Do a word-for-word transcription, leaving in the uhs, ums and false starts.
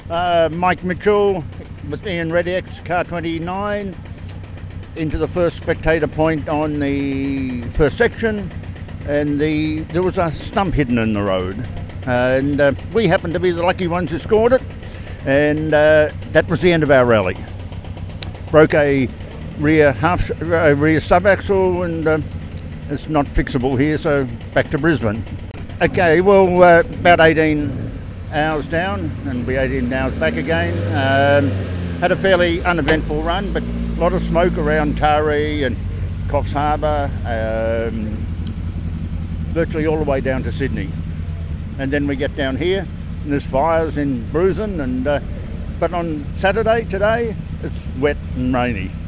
Uh, Mike Mitchell with Ian Redx, car twenty-nine, into the first spectator point on the first section, and the there was a stump hidden in the road, and uh, we happened to be the lucky ones who scored it, and uh, that was the end of our rally. Broke a rear half a rear sub axle, and uh, it's not fixable here, so back to Brisbane. Okay, well, uh, about eighteen hours down, and be eighteen hours back again. Um, had a fairly uneventful run, but a lot of smoke around Taree and Coffs Harbour, um, virtually all the way down to Sydney. And then we get down here, and there's fires in Bruzen, and uh, but on Saturday, today, it's wet and rainy.